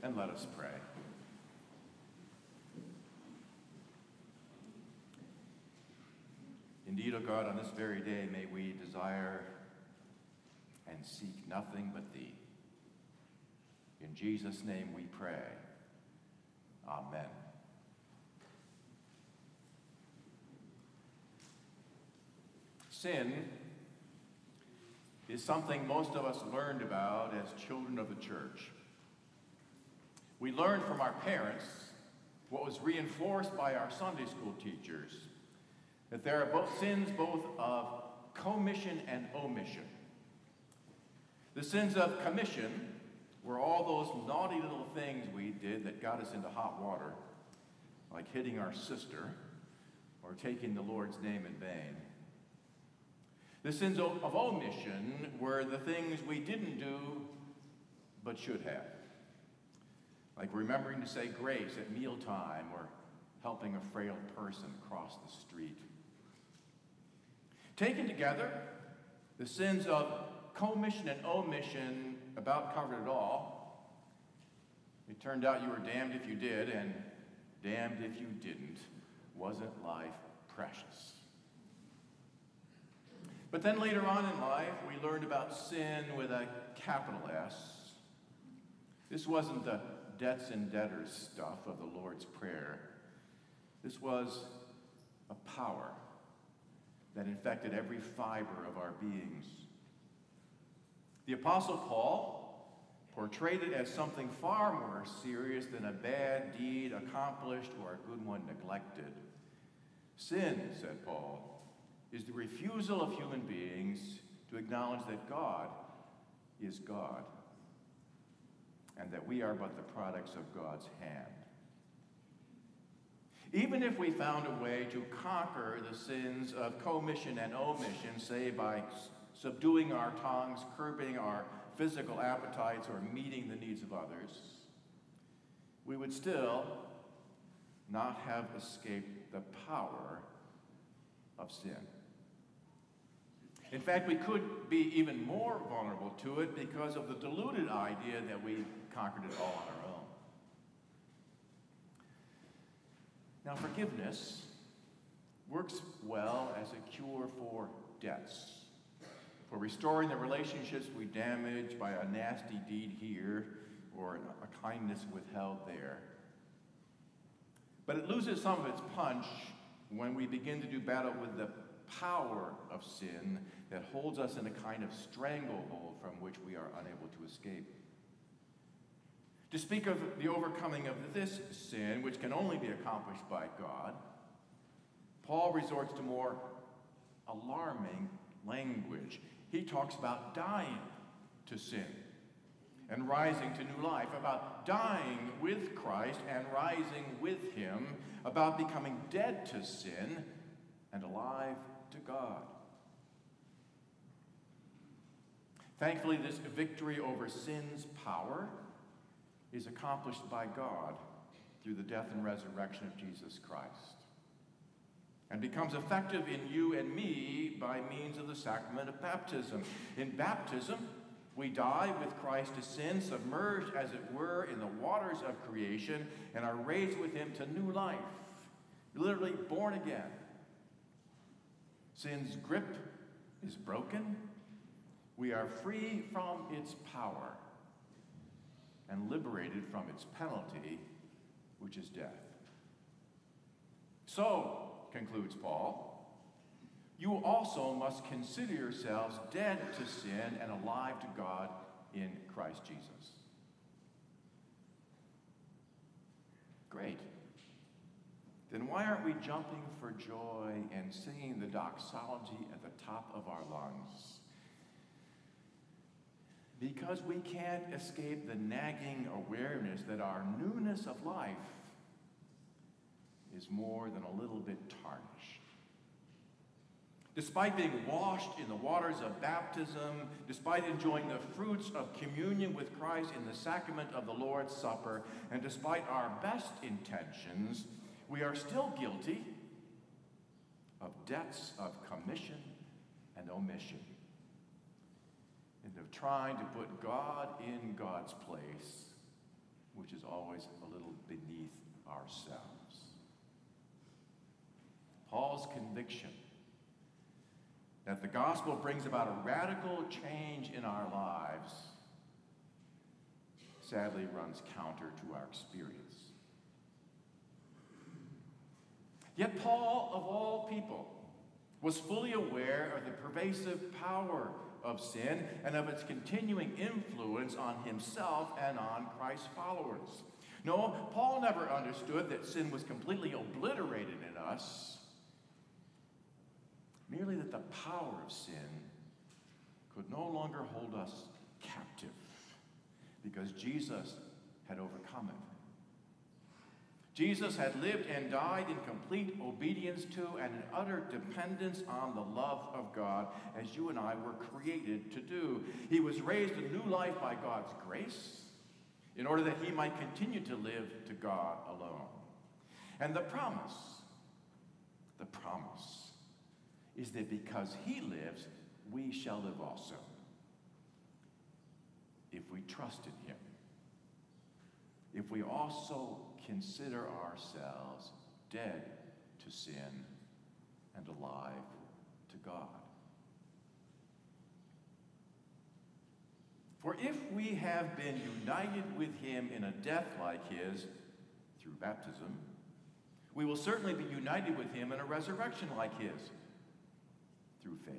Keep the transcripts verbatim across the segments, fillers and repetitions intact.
and let us pray. Indeed, O God, on this very day may we desire and seek nothing but Thee. In Jesus' name we pray. Amen. Sin is something most of us learned about as children of the church. We learned from our parents what was reinforced by our Sunday school teachers, that there are both sins both of commission and omission. The sins of commission were all those naughty little things we did that got us into hot water, like hitting our sister or taking the Lord's name in vain. The sins of, of omission were the things we didn't do but should have, like remembering to say grace at mealtime or helping a frail person cross the street. Taken together, the sins of commission and omission about covered it all. It turned out you were damned if you did and damned if you didn't. Wasn't life precious? But then later on in life, we learned about sin with a capital S. This wasn't the debts and debtors stuff of the Lord's Prayer. This was a power that infected every fiber of our beings. The Apostle Paul portrayed it as something far more serious than a bad deed accomplished or a good one neglected. Sin, said Paul, is the refusal of human beings to acknowledge that God is God and that we are but the products of God's hand. Even if we found a way to conquer the sins of commission and omission, say by subduing our tongues, curbing our physical appetites, or meeting the needs of others, we would still not have escaped the power of sin. In fact, we could be even more vulnerable to it because of the deluded idea that we conquered it all on our own. Now, forgiveness works well as a cure for debts, for restoring the relationships we damaged by a nasty deed here or a kindness withheld there. But it loses some of its punch when we begin to do battle with the power of sin that holds us in a kind of stranglehold from which we are unable to escape. To speak of the overcoming of this sin, which can only be accomplished by God, Paul resorts to more alarming language. He talks about dying to sin and rising to new life, about dying with Christ and rising with him, about becoming dead to sin and alive to God. Thankfully, this victory over sin's power is accomplished by God through the death and resurrection of Jesus Christ, and becomes effective in you and me by means of the sacrament of baptism. In baptism, we die with Christ to sin, submerged, as it were, in the waters of creation, and are raised with him to new life, literally born again. Sin's grip is broken. We are free from its power and liberated from its penalty, which is death. So, concludes Paul, you also must consider yourselves dead to sin and alive to God in Christ Jesus. Great. Then why aren't we jumping for joy and singing the doxology at the top of our lungs? Because we can't escape the nagging awareness that our newness of life is more than a little bit tarnished. Despite being washed in the waters of baptism, despite enjoying the fruits of communion with Christ in the sacrament of the Lord's Supper, and despite our best intentions, we are still guilty of debts of commission and omission, and of trying to put God in God's place which is always a little beneath ourselves. Paul's conviction that the gospel brings about a radical change in our lives sadly runs counter to our experience. Yet Paul, of all people, was fully aware of the pervasive power of sin and of its continuing influence on himself and on Christ's followers. No, Paul never understood that sin was completely obliterated in us, merely that the power of sin could no longer hold us captive because Jesus had overcome it. Jesus had lived and died in complete obedience to and in utter dependence on the love of God, as you and I were created to do. He was raised to new life by God's grace in order that he might continue to live to God alone. And the promise, the promise, is that because he lives, we shall live also, if we trust in him. If we also consider ourselves dead to sin and alive to God. For if we have been united with him in a death like his through baptism, we will certainly be united with him in a resurrection like his through faith.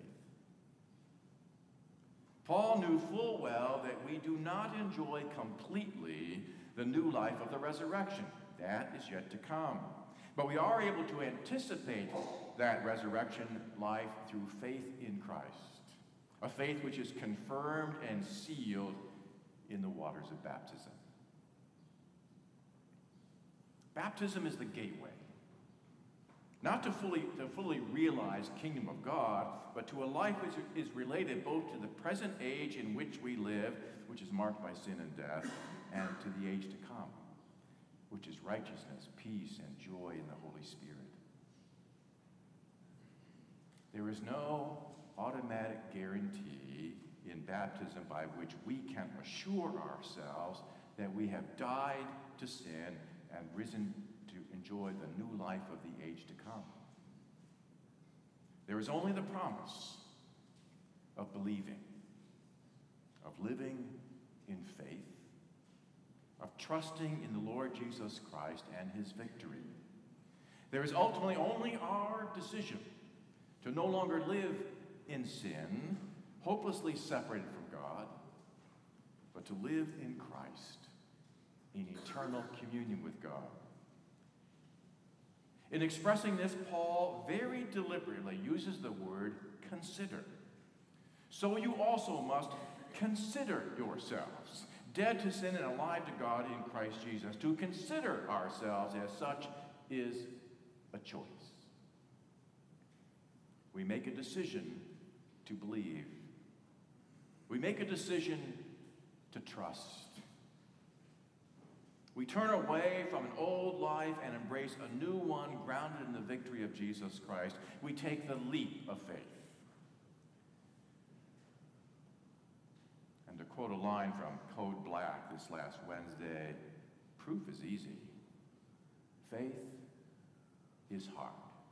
Paul knew full well that we do not enjoy completely the new life of the resurrection. That is yet to come. But we are able to anticipate that resurrection life through faith in Christ, a faith which is confirmed and sealed in the waters of baptism. Baptism is the gateway, not to fully, to fully realize kingdom of God, but to a life which is related both to the present age in which we live, which is marked by sin and death, and to the age to come, which is righteousness, peace, and joy in the Holy Spirit. There is no automatic guarantee in baptism by which we can assure ourselves that we have died to sin and risen to enjoy the new life of the age to come. There is only the promise of believing, of living in faith, of trusting in the Lord Jesus Christ and his victory. There is ultimately only our decision to no longer live in sin, hopelessly separated from God, but to live in Christ, in eternal communion with God. In expressing this, Paul very deliberately uses the word consider. So you also must consider yourselves dead to sin and alive to God in Christ Jesus. To consider ourselves as such is a choice. We make a decision to believe. We make a decision to trust. We turn away from an old life and embrace a new one grounded in the victory of Jesus Christ. We take the leap of faith. And to quote a line from Code Black this last Wednesday, proof is easy. Faith is hard.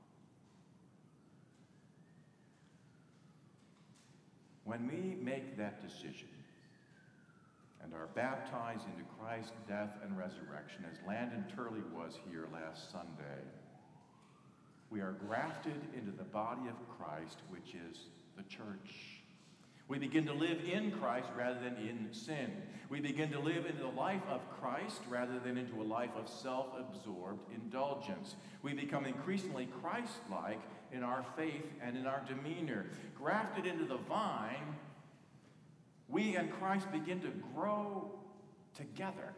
When we make that decision and are baptized into Christ's death and resurrection, as Landon Turley was here last Sunday, we are grafted into the body of Christ, which is the church. We begin to live in Christ rather than in sin. We begin to live into the life of Christ rather than into a life of self-absorbed indulgence. We become increasingly Christ-like in our faith and in our demeanor. Grafted into the vine, we and Christ begin to grow together.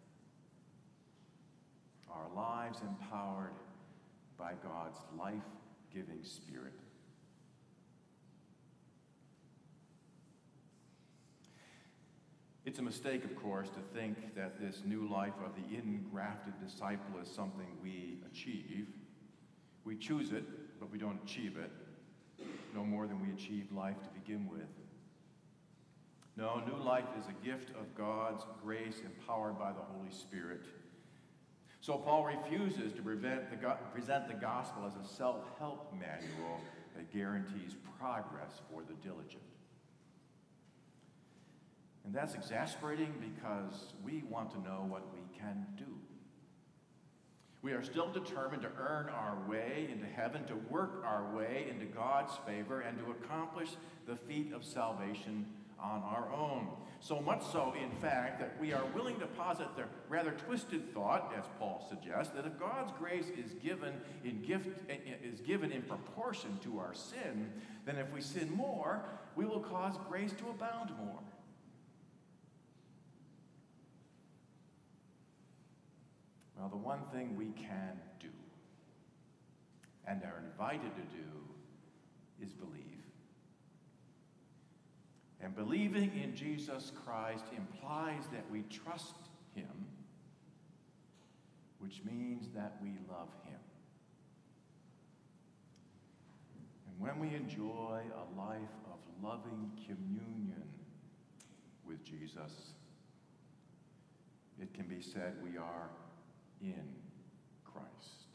Our lives empowered by God's life-giving Spirit. It's a mistake, of course, to think that this new life of the engrafted disciple is something we achieve. We choose it, but we don't achieve it, no more than we achieve life to begin with. No, new life is a gift of God's grace empowered by the Holy Spirit. So Paul refuses to prevent the go- present the gospel as a self-help manual that guarantees progress for the diligent. And that's exasperating because we want to know what we can do. We are still determined to earn our way into heaven, to work our way into God's favor, and to accomplish the feat of salvation on our own. So much so, in fact, that we are willing to posit the rather twisted thought, as Paul suggests, that if God's grace is given in gift is given in proportion to our sin, then if we sin more, we will cause grace to abound more. Well, the one thing we can do and are invited to do is believe. And believing in Jesus Christ implies that we trust him, which means that we love him. And when we enjoy a life of loving communion with Jesus, it can be said we are in Christ.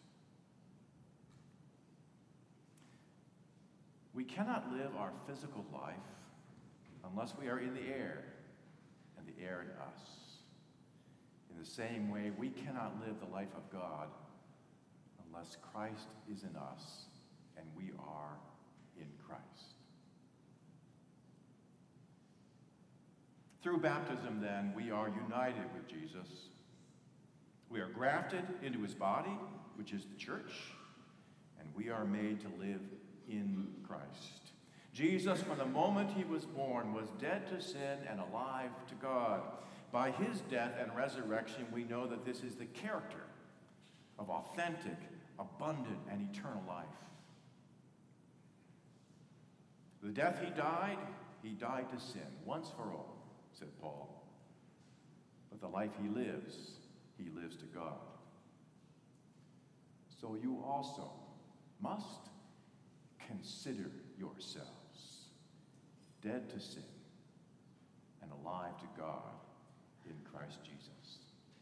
We cannot live our physical life unless we are in the air, and the air in us. In the same way, we cannot live the life of God unless Christ is in us, and we are in Christ. Through baptism, then, we are united with Jesus. We are grafted into his body, which is the church, and we are made to live in Christ. Jesus, from the moment he was born, was dead to sin and alive to God. By his death and resurrection, we know that this is the character of authentic, abundant, and eternal life. The death he died, he died to sin, once for all, said Paul. But the life he lives, he lives to God. So you also must consider yourselves dead to sin and alive to God in Christ Jesus.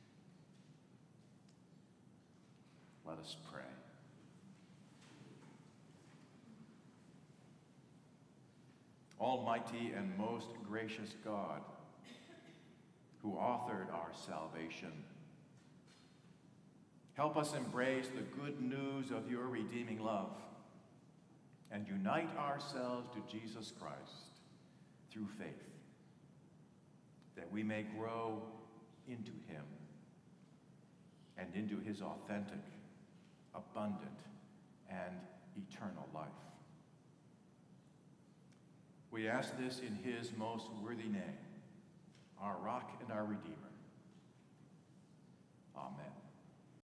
Let us pray. Almighty and most gracious God, who authored our salvation, help us embrace the good news of your redeeming love and unite ourselves to Jesus Christ through faith, that we may grow into him and into his authentic, abundant, and eternal life. We ask this in his most worthy name, our rock and our redeemer,